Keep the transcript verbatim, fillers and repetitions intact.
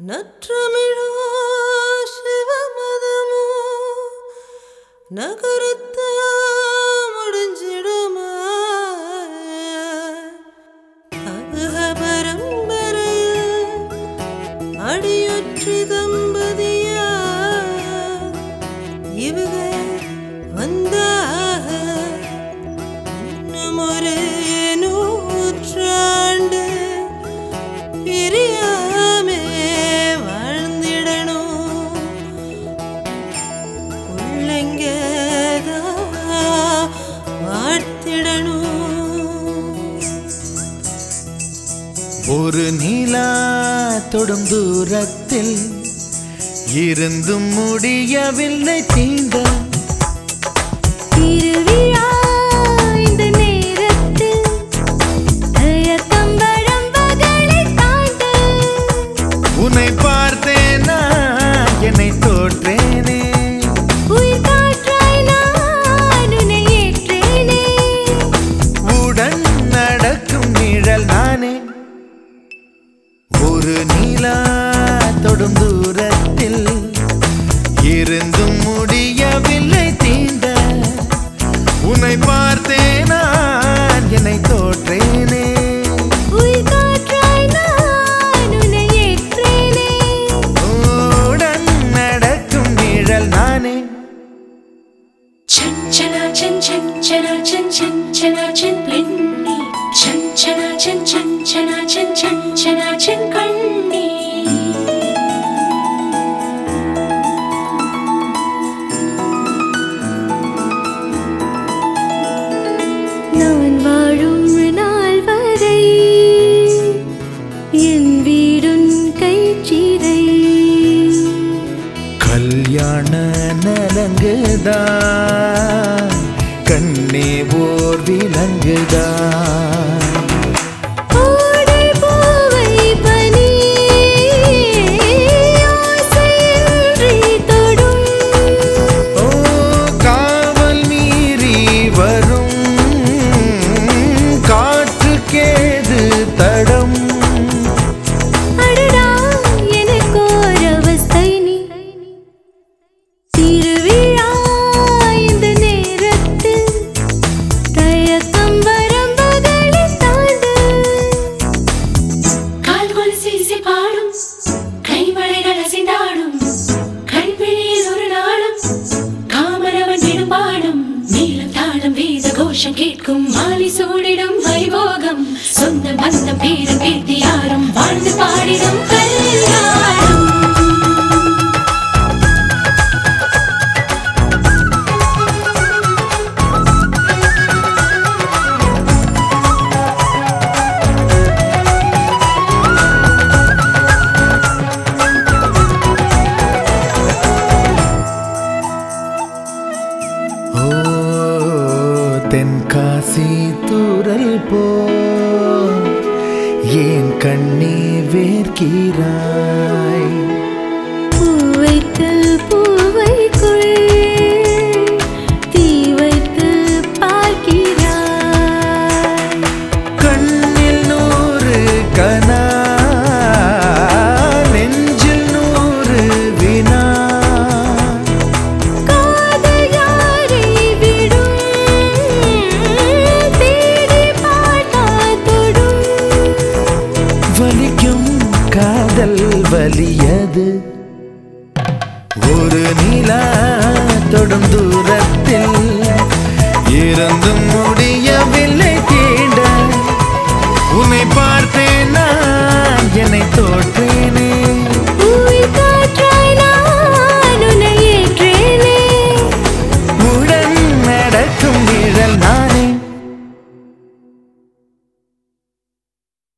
நற்றமிழோ சிவமதமோ நகரத்த முடிஞ்சிடுமா அகபரம்பரையில் அடியொற்றி தம்பதியா இவக வந்தாக இன்னும் ஒரு நூற்றாண்டு பிரியாமே வாழ்ந்திடணும் உள்ளங்கதா வாழ்த்திடணும். ஒரு நிலா தொடும் தூரத்தில் இருந்தும் முடியவில்லை தீண்ட திருவிழா இந்த நேரத்தில் தம்பரம் பகலை தாண்ட உன்னை பார்த்தேனா என்னை தோற்றேனே உயிர் காற்றாய் நான் உன்னை ஏற்றேனே உடன் நடக்கும் நிழல் நானே. ஒரு நிலா தொடும் தூரத்தில் இருந்தும் முடியவில்லை தீண்ட உன்னை பார்த்தேனா என்னை தோற்றேனே உயிர் காற்றாய் நான் உன்னை ஏற்றேனே உடன் நடக்கும் நிழல் நானே. चंचला चन चंचला चन चंचला चन पेन्नी चंचला चन चंचला चन चंचला चन कण्णी நான் வாழும் நாள் வரை என் வீடுன் கைச்சிறை கல்யாண நலங்குதா கண்ணே ஓர் விலங்குதா ஓடை பூவை பனி ஆசையின்றி தொடும் ஓ காவல் மீறி வரும் காற்றுக்கேது தடம் அடடா எனக்கோர் அவஸ்தை நீ திருவிழா இந்த நேரத்தில் தயக்கம் வரம்புகளை தாண்டு கால் கொலுசு இசை பாடும் கைமழைகள் அசைந்தாடும் கண்பிழியில் ஒரு நாளும் காமரவன் விடும் பாடும் நீளம் தாளம் வேத கோஷம் கேட்கும் மாலை சூடிடும் வைபோகம் சொந்த பந்தம் பேரம் பேத்தி யாரும் வாழ்ந்து பாடிடும் கல்யாணம். ஓ தென்காசி தூரல் போ ஏன் கண்ணே வேர்க்கிறாய் பூ வைத்து பூவைக்குள் தீ வைத்து பார்க்கிறாய் கண்ணில் நூறு கனா நெஞ்சில் நூறு வினா காதல் யாரை விடும் தேடி பாட்டா தொடும் வலிக்கும் காதல் வலியது. ஒரு நிலா தொடும் தூரத்தில் இருந்தும் முடியவில்லை தீண்ட உன்னை பார்த்தேன் நான் என்னை தோற்றேன்